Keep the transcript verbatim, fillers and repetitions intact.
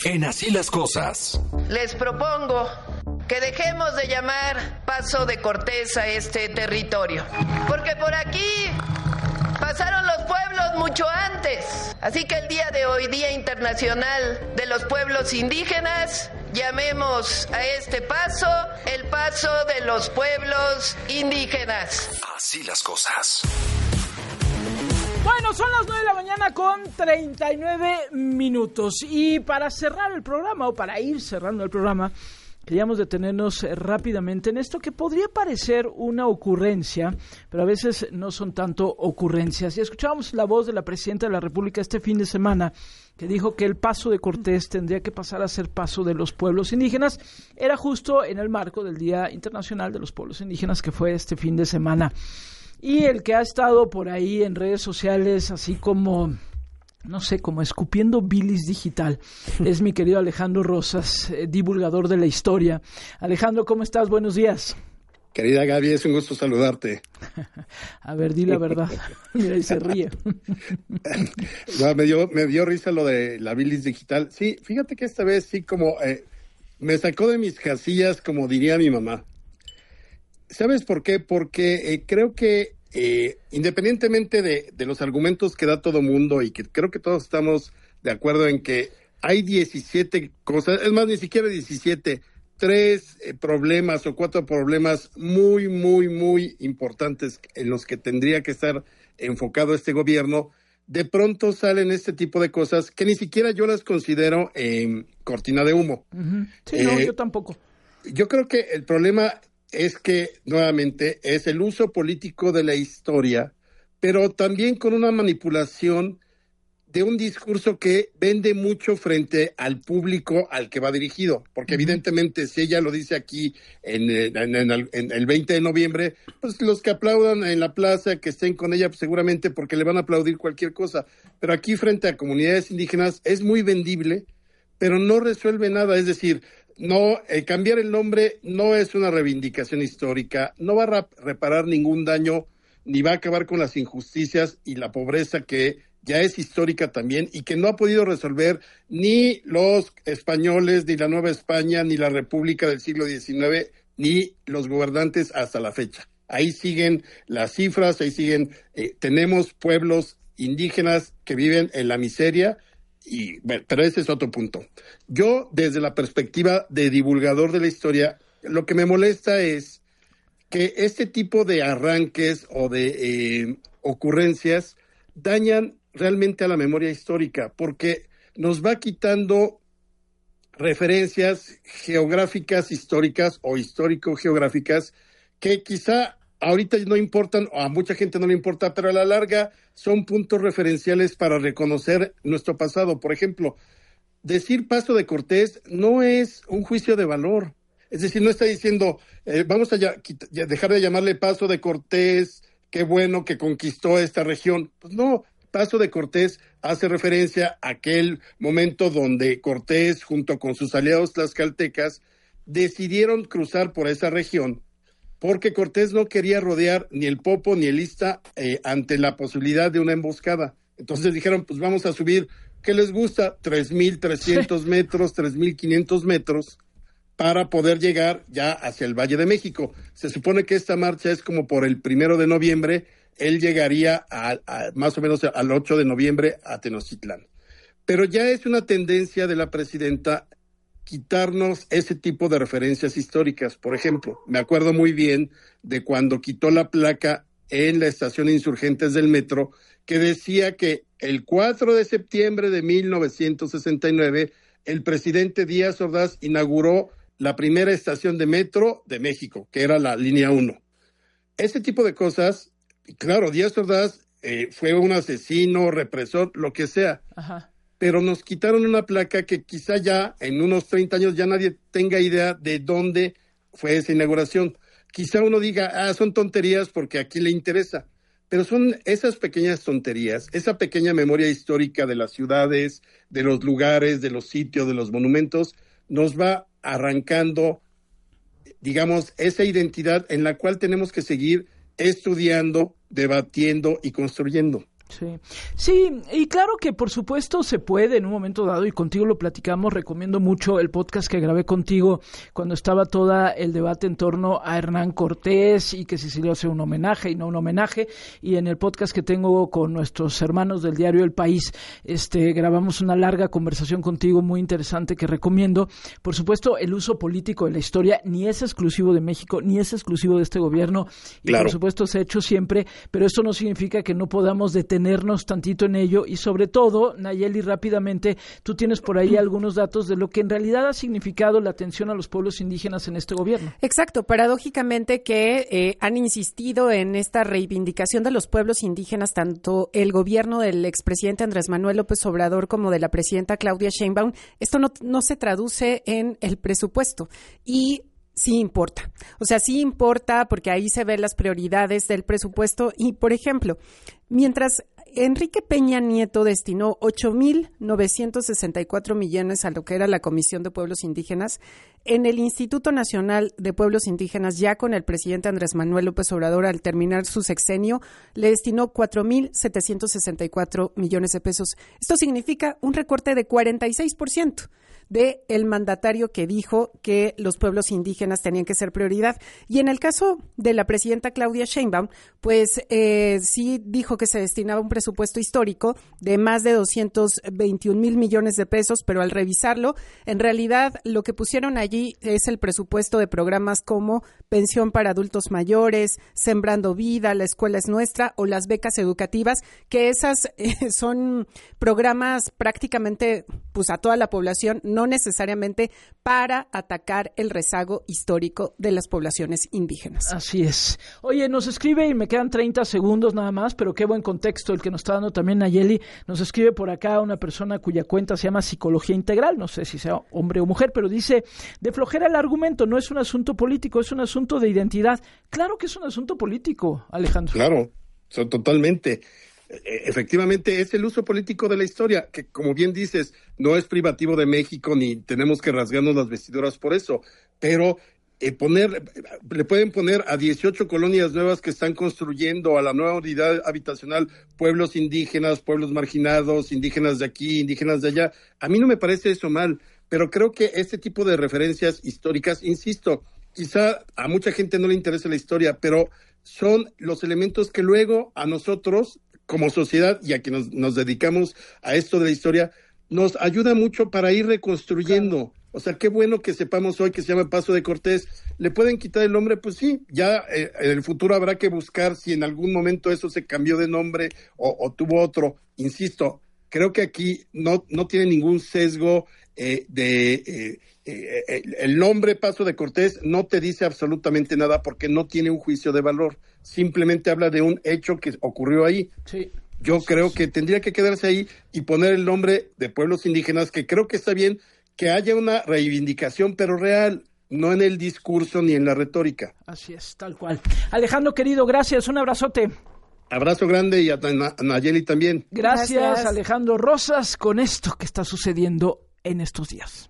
En Así las Cosas. Les propongo que dejemos de llamar Paso de Cortés a este territorio, porque por aquí pasaron los pueblos mucho antes. Así que el día de hoy, Día Internacional de los Pueblos Indígenas, llamemos a este paso el Paso de los Pueblos Indígenas. Así las cosas. Bueno, son las nueve de la mañana con treinta y nueve minutos. Y para cerrar el programa, o para ir cerrando el programa, queríamos detenernos rápidamente en esto que podría parecer una ocurrencia, pero a veces no son tanto ocurrencias. Y escuchábamos la voz de la Presidenta de la República este fin de semana, que dijo que el Paso de Cortés tendría que pasar a ser Paso de los Pueblos Indígenas. Era justo en el marco del Día Internacional de los Pueblos Indígenas, que fue este fin de semana. Y el que ha estado por ahí en redes sociales, así como, no sé, como escupiendo bilis digital, es mi querido Alejandro Rosas, eh, divulgador de la historia. Alejandro, ¿cómo estás? Buenos días. Querida Gaby, es un gusto saludarte. A ver, di la verdad. Mira, y se ríe. No, me dio, me dio risa lo de la bilis digital. Sí, fíjate que esta vez sí como eh, me sacó de mis casillas, como diría mi mamá. ¿Sabes por qué? Porque eh, creo que eh, independientemente de, de los argumentos que da todo mundo, y que creo que todos estamos de acuerdo en que hay diecisiete cosas, es más, ni siquiera diecisiete, tres eh, problemas o cuatro problemas muy, muy, muy importantes en los que tendría que estar enfocado este gobierno, de pronto salen este tipo de cosas que ni siquiera yo las considero eh, cortina de humo. Uh-huh. Sí, eh, no, yo tampoco. Yo creo que el problema es que, nuevamente, es el uso político de la historia, pero también con una manipulación de un discurso que vende mucho frente al público al que va dirigido, porque evidentemente si ella lo dice aquí en, en, en, el, en el veinte de noviembre, pues los que aplaudan en la plaza, que estén con ella, pues seguramente porque le van a aplaudir cualquier cosa, pero aquí frente a comunidades indígenas es muy vendible, pero no resuelve nada, es decir, no, eh, cambiar el nombre no es una reivindicación histórica, no va a rap- reparar ningún daño, ni va a acabar con las injusticias y la pobreza que ya es histórica también y que no ha podido resolver ni los españoles, ni la Nueva España, ni la República del siglo diecinueve, ni los gobernantes hasta la fecha. Ahí siguen las cifras, ahí siguen, eh, tenemos pueblos indígenas que viven en la miseria. Y, bueno, pero ese es otro punto. Yo, desde la perspectiva de divulgador de la historia, lo que me molesta es que este tipo de arranques o de eh, ocurrencias dañan realmente a la memoria histórica, porque nos va quitando referencias geográficas históricas o histórico-geográficas que quizá ahorita no importan, o a mucha gente no le importa, pero a la larga son puntos referenciales para reconocer nuestro pasado. Por ejemplo, decir Paso de Cortés no es un juicio de valor. Es decir, no está diciendo, eh, vamos a ya, quita, ya dejar de llamarle Paso de Cortés, qué bueno que conquistó esta región. Pues no, Paso de Cortés hace referencia a aquel momento donde Cortés, junto con sus aliados tlaxcaltecas, decidieron cruzar por esa región, porque Cortés no quería rodear ni el Popo ni el Ista eh, ante la posibilidad de una emboscada. Entonces dijeron, pues vamos a subir, ¿qué les gusta? tres mil trescientos metros, tres mil quinientos metros, para poder llegar ya hacia el Valle de México. Se supone que esta marcha es como por el primero de noviembre, él llegaría a, a, más o menos al ocho de noviembre a Tenochtitlán. Pero ya es una tendencia de la presidenta quitarnos ese tipo de referencias históricas. Por ejemplo, me acuerdo muy bien de cuando quitó la placa en la estación Insurgentes del metro, que decía que el cuatro de septiembre de mil novecientos sesenta y nueve, el presidente Díaz Ordaz inauguró la primera estación de metro de México, que era la línea uno. Ese tipo de cosas, claro, Díaz Ordaz eh, fue un asesino, represor, lo que sea. Ajá. Pero nos quitaron una placa que quizá ya en unos treinta años ya nadie tenga idea de dónde fue esa inauguración. Quizá uno diga, ah, son tonterías porque aquí le interesa. Pero son esas pequeñas tonterías, esa pequeña memoria histórica de las ciudades, de los lugares, de los sitios, de los monumentos, nos va arrancando, digamos, esa identidad en la cual tenemos que seguir estudiando, debatiendo y construyendo. Sí, sí, y claro que por supuesto se puede en un momento dado, y contigo lo platicamos. Recomiendo mucho el podcast que grabé contigo cuando estaba todo el debate en torno a Hernán Cortés y que si se le hace un homenaje y no un homenaje, y en el podcast que tengo con nuestros hermanos del diario El País, este grabamos una larga conversación contigo muy interesante que recomiendo. Por supuesto, el uso político de la historia ni es exclusivo de México, ni es exclusivo de este gobierno, y claro, por supuesto se ha hecho siempre, pero esto no significa que no podamos detener Tenernos tantito en ello. Y sobre todo, Nayeli, rápidamente, tú tienes por ahí algunos datos de lo que en realidad ha significado la atención a los pueblos indígenas en este gobierno. Exacto, paradójicamente que eh, han insistido en esta reivindicación de los pueblos indígenas, tanto el gobierno del expresidente Andrés Manuel López Obrador como de la presidenta Claudia Sheinbaum. Esto no, no se traduce en el presupuesto y sí importa. O sea, sí importa porque ahí se ven las prioridades del presupuesto y, por ejemplo, mientras Enrique Peña Nieto destinó ocho mil novecientos sesenta y cuatro millones a lo que era la Comisión de Pueblos Indígenas, en el Instituto Nacional de Pueblos Indígenas, ya con el presidente Andrés Manuel López Obrador, al terminar su sexenio, le destinó cuatro mil setecientos sesenta y cuatro millones de pesos. Esto significa un recorte de cuarenta y seis por ciento. De el mandatario que dijo que los pueblos indígenas tenían que ser prioridad. Y en el caso de la presidenta Claudia Sheinbaum, pues eh, sí dijo que se destinaba un presupuesto histórico de más de doscientos veintiún mil millones de pesos, pero al revisarlo, en realidad lo que pusieron allí es el presupuesto de programas como Pensión para Adultos Mayores, Sembrando Vida, La Escuela es Nuestra o las becas educativas, que esas eh, son programas prácticamente pues a toda la población, no No necesariamente para atacar el rezago histórico de las poblaciones indígenas. Así es. Oye, nos escribe, y me quedan treinta segundos nada más, pero qué buen contexto el que nos está dando también Nayeli. Nos escribe por acá una persona cuya cuenta se llama Psicología Integral, no sé si sea hombre o mujer, pero dice, de flojera el argumento, no es un asunto político, es un asunto de identidad. Claro que es un asunto político, Alejandro. Claro, so, totalmente. Efectivamente, es el uso político de la historia, que como bien dices, no es privativo de México, ni tenemos que rasgarnos las vestiduras por eso, pero eh, poner, le pueden poner a dieciocho colonias nuevas que están construyendo, a la nueva unidad habitacional, pueblos indígenas, pueblos marginados, indígenas de aquí, indígenas de allá. A mí no me parece eso mal, pero creo que este tipo de referencias históricas, insisto, quizá a mucha gente no le interesa la historia, pero son los elementos que luego a nosotros como sociedad y a quienes nos, nos dedicamos a esto de la historia, nos ayuda mucho para ir reconstruyendo. Claro. O sea, qué bueno que sepamos hoy que se llama Paso de Cortés. ¿Le pueden quitar el nombre? Pues sí, ya eh, en el futuro habrá que buscar si en algún momento eso se cambió de nombre o, o tuvo otro. Insisto, creo que aquí no, no tiene ningún sesgo eh, de... Eh, eh, el nombre Paso de Cortés no te dice absolutamente nada porque no tiene un juicio de valor. Simplemente habla de un hecho que ocurrió ahí. Sí. Yo sí, creo sí. que tendría que quedarse ahí y poner el nombre de pueblos indígenas, que creo que está bien que haya una reivindicación, pero real, no en el discurso ni en la retórica. Así es, tal cual. Alejandro, querido, gracias, un abrazote. Abrazo grande y a, a Nayeli también. Gracias, gracias, Alejandro Rosas, con esto que está sucediendo en estos días.